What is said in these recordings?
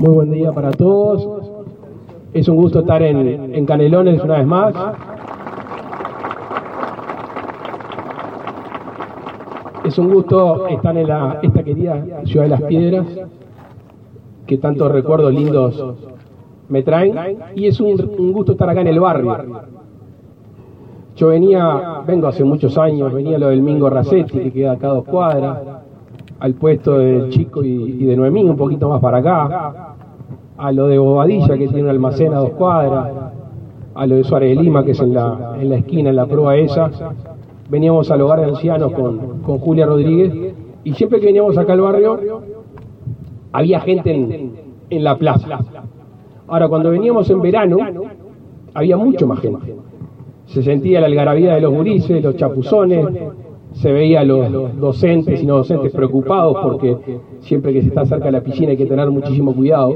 Muy buen día para todos. Es un gusto estar en Canelones una vez más. Es un gusto estar en esta querida ciudad de Las Piedras, que tantos recuerdos lindos me traen, y es un gusto estar acá en el barrio. Yo vengo hace muchos años, venía lo del Mingo Racetti, que queda acá a 2 cuadras, al puesto del Chico y de Noemí, un poquito más para acá, a lo de Bobadilla, que tiene un almacén a 2 cuadras, a lo de Suárez de Lima, que es en la esquina, en la proa esa. Veníamos al hogar de ancianos con Julia Rodríguez, y siempre que veníamos acá al barrio, había gente en la plaza. Ahora, cuando veníamos en verano, había mucho más gente. Se sentía la algarabía de los gurises, los chapuzones, se veía a los docentes y no docentes preocupados porque siempre que se está cerca de la piscina hay que tener muchísimo cuidado.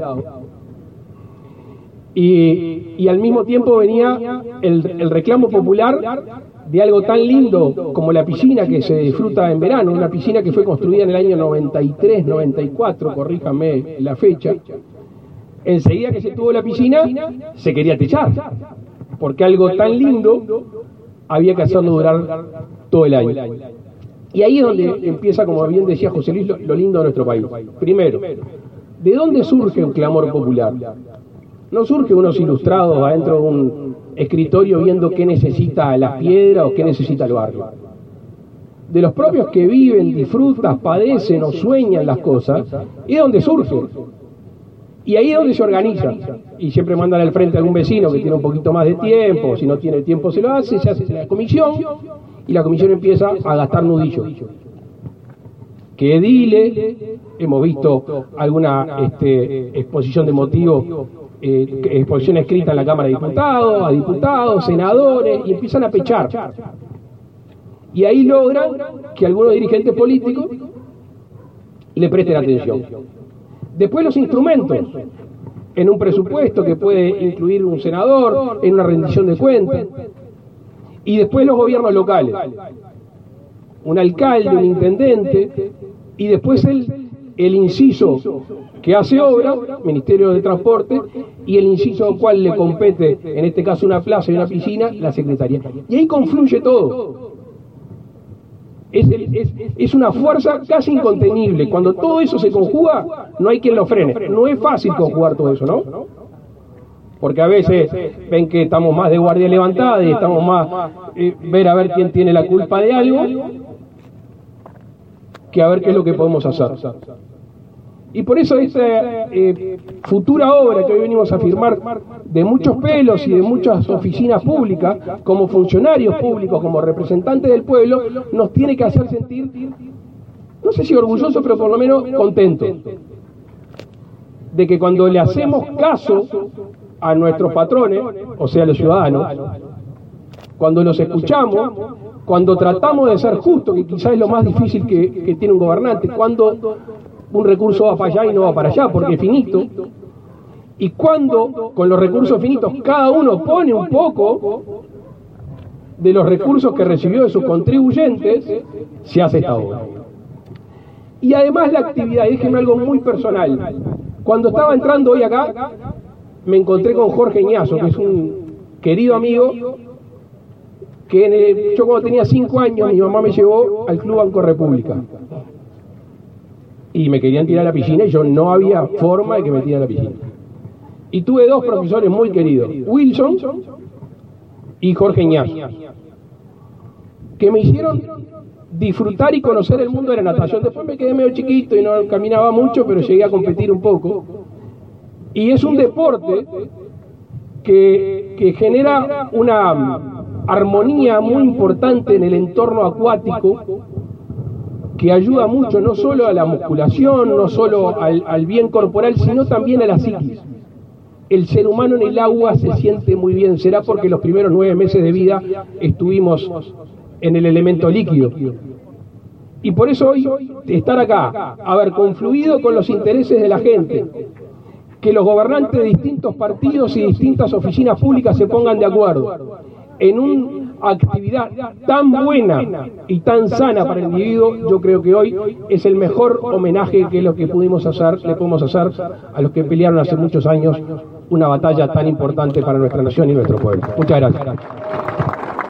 Y al mismo tiempo venía el reclamo popular de algo tan lindo como la piscina que se disfruta en verano, una piscina que fue construida en el año 93, 94, corríjame la fecha. Enseguida que se tuvo la piscina, se quería techar, porque algo tan lindo había que hacerlo durar todo el año. Y ahí es donde empieza, como bien decía José Luis, lo lindo de nuestro país. Primero, ¿de dónde surge un clamor popular? No surge unos ilustrados adentro de un escritorio viendo qué necesita Las Piedras o qué necesita el barrio. De los propios que viven, disfrutan, padecen o sueñan las cosas, es donde surge. Y ahí es donde se organiza. Y siempre mandan al frente a algún vecino que tiene un poquito más de tiempo, si no tiene tiempo se hace la comisión, y la comisión empieza a gastar nudillo. Que edile, hemos visto alguna exposición de motivos, exposición escrita en la Cámara de Diputados, a diputados, senadores, y empiezan a pechar. Y ahí logran que algunos dirigentes políticos le presten atención. Después los instrumentos, en un presupuesto que puede incluir un senador, en una rendición de cuentas, y después los gobiernos locales, un alcalde, un intendente, y después el inciso que hace obra, Ministerio de Transporte, y el inciso al cual le compete, en este caso una plaza y una piscina, la Secretaría. Y ahí confluye todo. Es una fuerza casi incontenible. Cuando todo eso se conjuga, no hay quien lo frene. No es fácil conjugar todo eso, ¿no? Porque a veces ven que estamos más de guardia levantada y estamos más ver a ver quién tiene la culpa de algo que a ver qué es lo que podemos hacer. Y por eso esta futura obra que hoy venimos a firmar, de muchos pelos y de muchas oficinas públicas, como funcionarios públicos, como representantes del pueblo, nos tiene que hacer sentir, no sé si orgullosos, pero por lo menos contentos, de que cuando le hacemos caso a nuestros patrones, o sea, los ciudadanos, cuando los escuchamos, cuando tratamos de ser justos, que quizás es lo más difícil que tiene un gobernante, cuando un recurso va para allá y no va para allá porque es finito, y cuando con los recursos finitos cada uno pone un poco de los recursos que recibió de sus contribuyentes, se hace esta obra. Y además la actividad, y déjeme algo muy personal, cuando estaba entrando hoy acá me encontré con Jorge Ñazo, que es un querido amigo, que yo cuando tenía 5 años mi mamá me llevó al Club Banco República y me querían tirar a la piscina y yo no había forma de que me tiraran a la piscina. Y tuve 2 profesores muy queridos, Wilson y Jorge Ñazo, que me hicieron disfrutar y conocer el mundo de la natación. Después me quedé medio chiquito y no caminaba mucho, pero llegué a competir un poco. Y es un deporte que genera una armonía muy importante en el entorno acuático, que ayuda mucho no solo a la musculación, no solo al bien corporal, sino también a la psiquis. El ser humano en el agua se siente muy bien, será porque los primeros 9 meses de vida estuvimos en el elemento líquido. Y por eso hoy estar acá, haber confluido con los intereses de la gente, que los gobernantes de distintos partidos y distintas oficinas públicas se pongan de acuerdo en un actividad tan buena y tan sana para el individuo, yo creo que hoy es el mejor homenaje que lo que le podemos hacer a los que pelearon hace muchos años una batalla tan importante para nuestra nación y nuestro pueblo. Muchas gracias.